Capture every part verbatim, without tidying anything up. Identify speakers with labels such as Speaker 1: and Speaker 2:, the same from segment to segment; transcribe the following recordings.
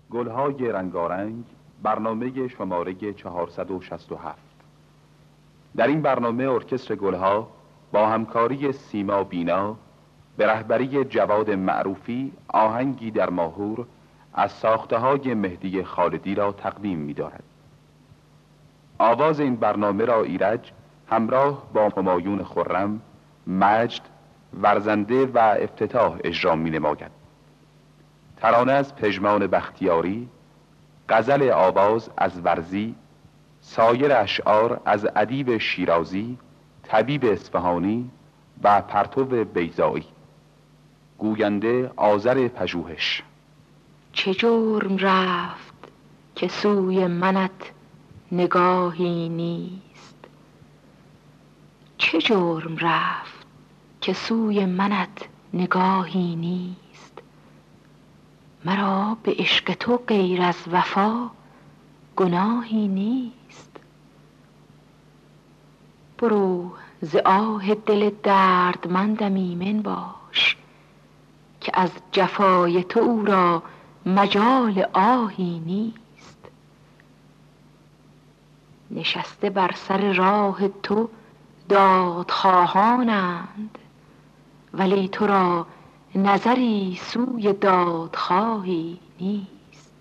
Speaker 1: گلهای رنگارنگ، برنامه شماره چهارصد و شصت و هفت. در این برنامه ارکستر گلها با همکاری سیما بینا به رهبری جواد معروفی آهنگی در ماهور از ساخته‌های مهدی خالدی را تقدیم می‌دارد. آواز این برنامه را ایرج همراه با همایون خرم، مجد، ورزنده و افتتاح اجرا می‌نماید. ترانه از پژمان بختیاری، غزل آواز از ورزی، سایر اشعار از ادیب شیرازی، طبیب اصفهانی و پرتو بیضایی. گوینده آذر پژوهش.
Speaker 2: چه جرم رفت که سوی منت نگاهی نیست، چه جرم رفت که سوی منت نگاهی نیست. مرا به عشق تو غیر از وفا گناهی نیست. برو ز آه دل دردمندم ایمن باش که از جفای تو او را مجال آهی نیست. نشسته بر سر راه تو دادخواهانند، ولی تو را نظری سوی دادخواهی نیست.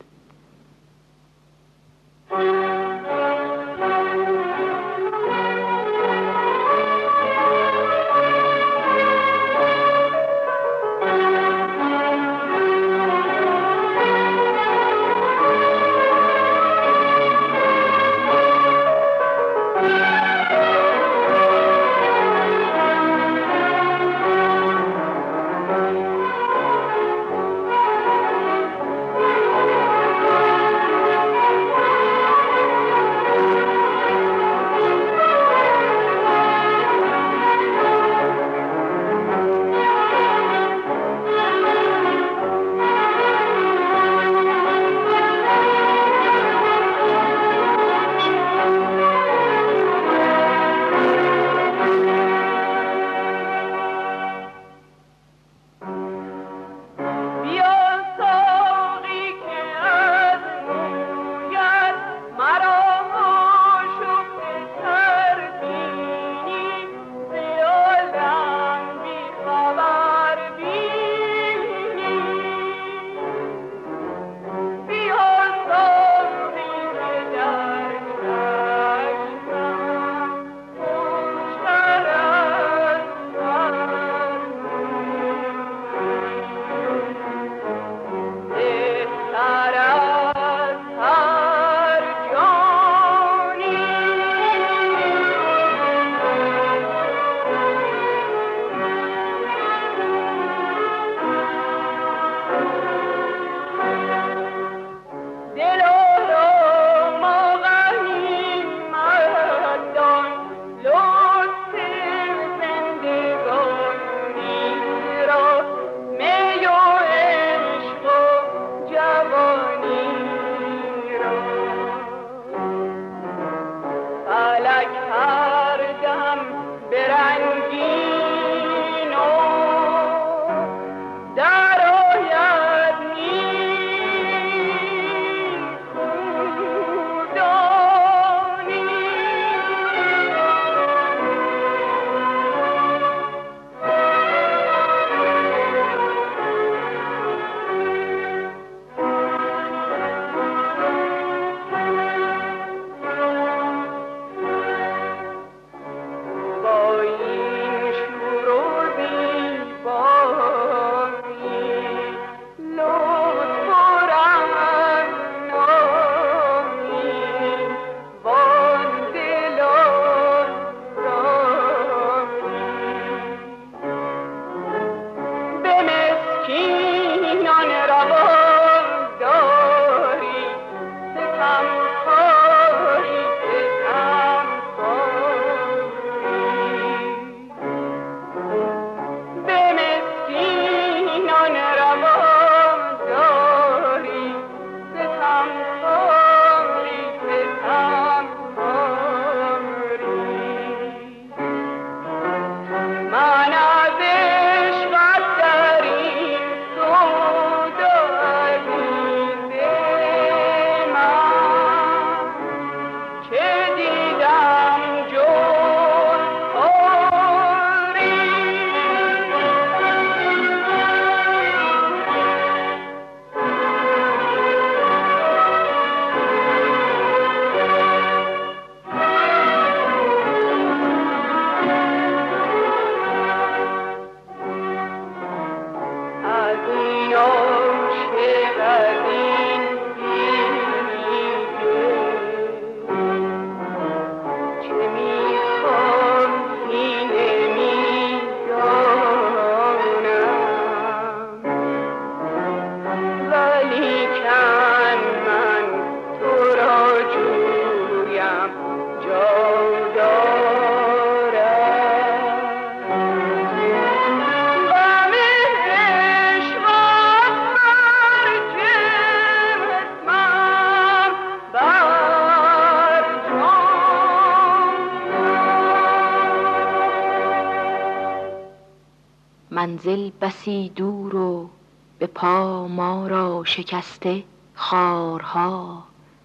Speaker 2: منزل بسی دور و به پا ما را شکسته خارها.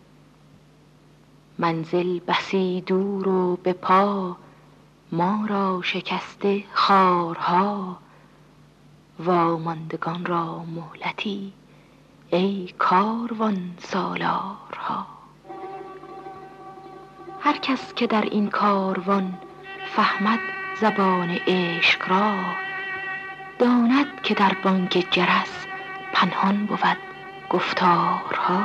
Speaker 2: منزل بسی دور و به پا ما را شکسته خارها. واماندگان را مهلتی ای کاروان سالارها. هر کس که در این کاروان فهمد زبان عشق را، داند که در بانگ جرس پنهان بود گفتارها.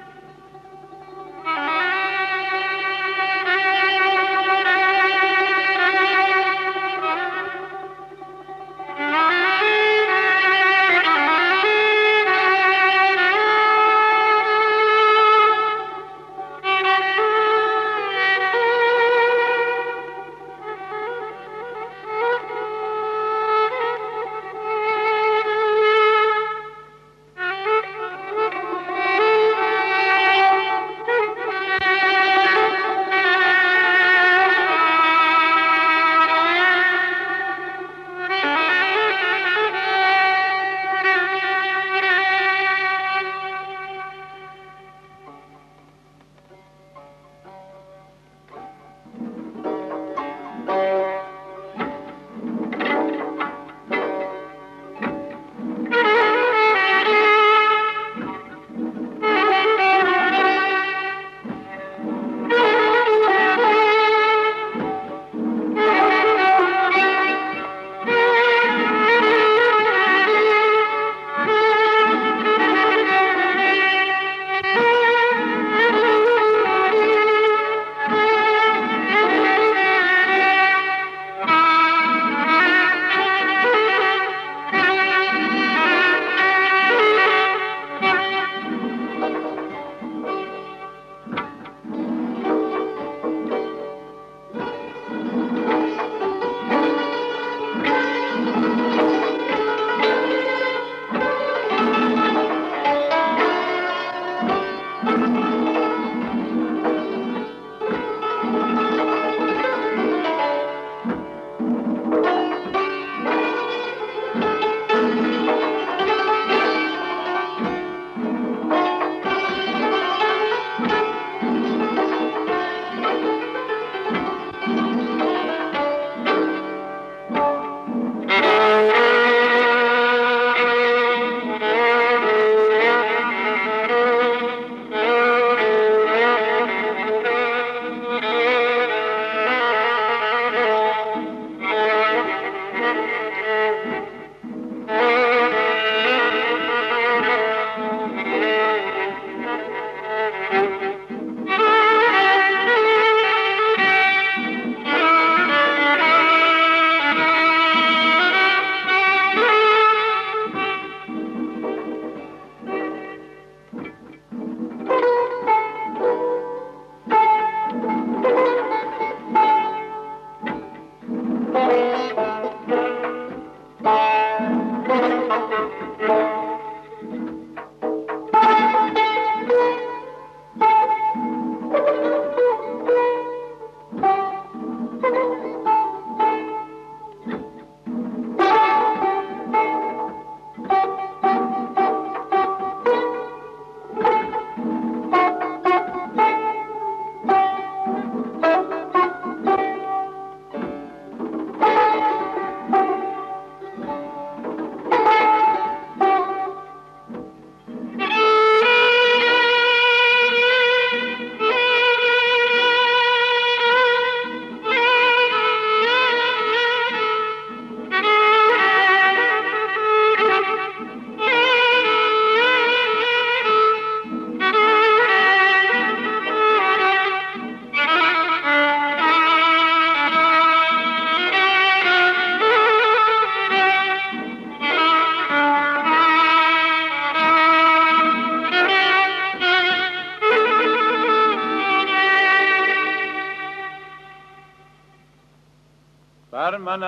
Speaker 3: بر من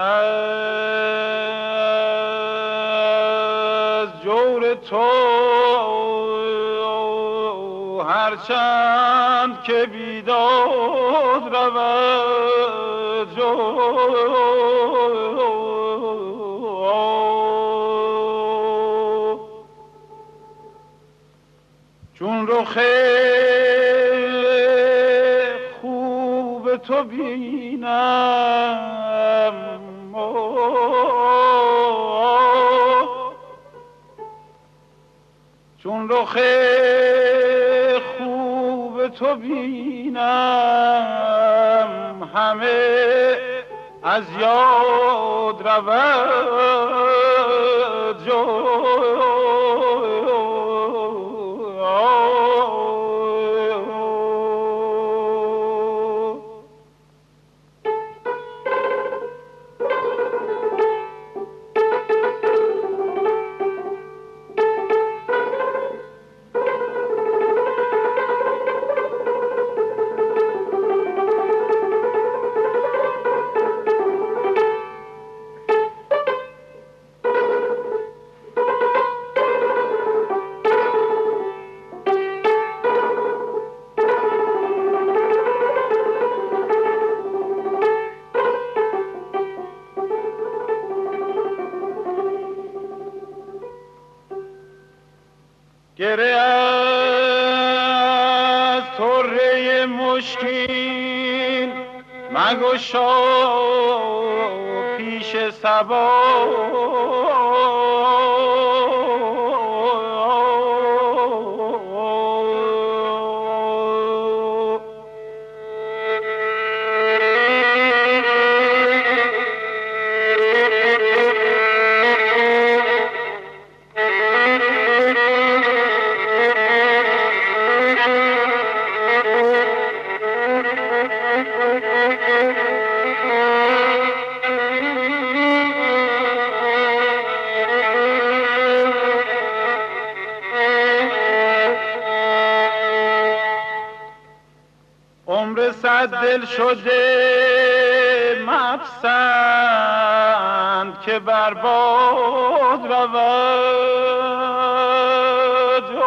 Speaker 3: از جور تو هرچند که بیداد رود جو چون رخ خوب تو بینم چون رخ خوب تو بینم همه از یاد رود جو گره از طره مشکین مگشا پیش صبا عمر صد دل شده مپسند که برباد رود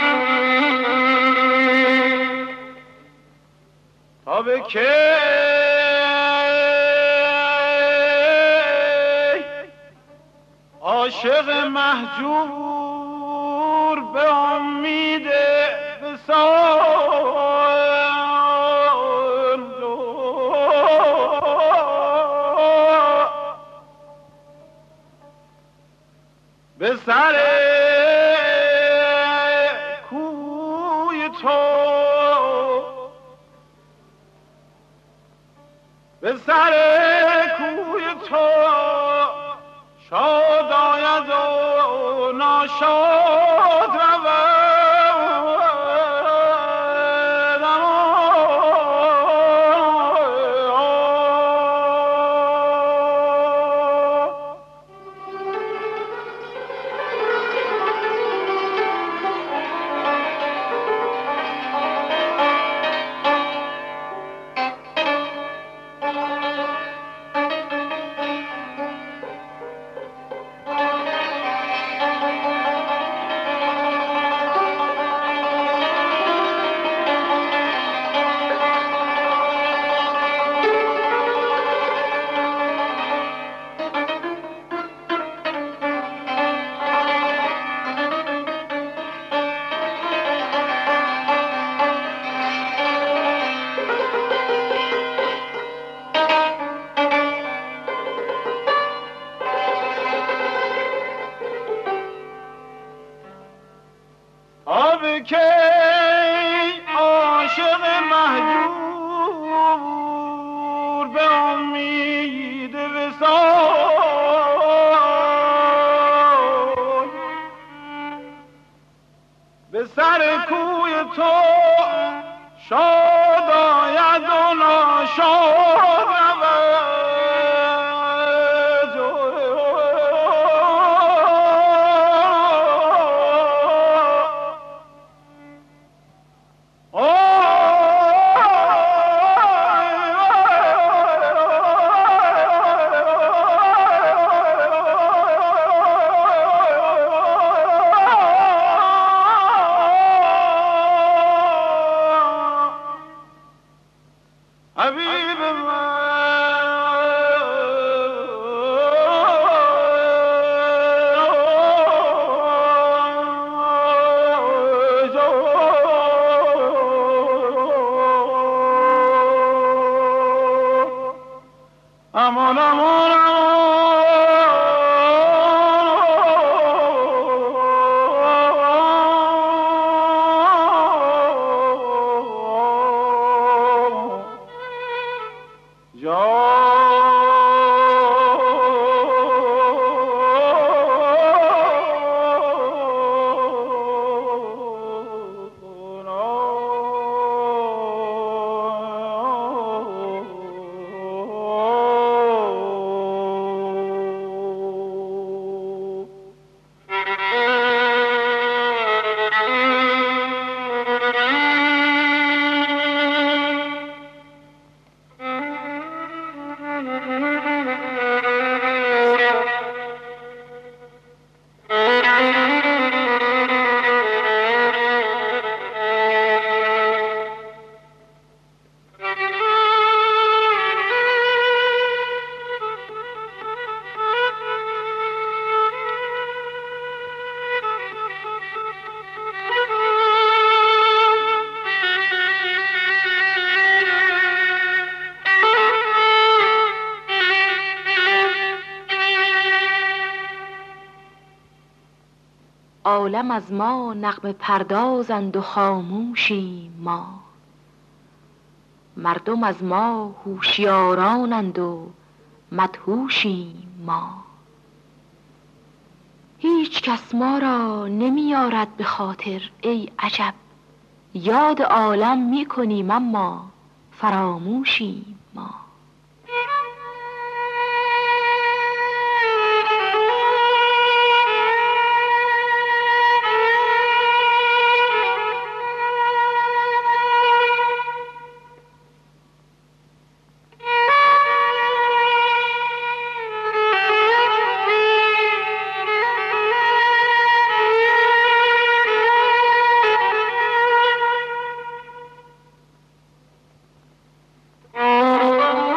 Speaker 3: به که عاشق مهجور به امید وصال به سر کوی تو به سر کوی تو شاد آید و ناشاد رود. که عاشق مهجور به امید وصال به سر کوی تو شاد آید و ناشاد رود. aman aman
Speaker 2: عالم از ما نغمه پردازند و خاموشیم ما، مردم از ما هوشیارانند و مدهوشیم ما. هیچ کس ما را نمیارد به خاطر ای عجب، یاد عالم میکنیم اما فراموشیم ما.
Speaker 3: Oh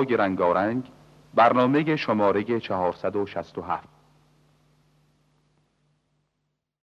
Speaker 1: های رنگارنگ، برنامه شماره چهارصد و شصت و هفت.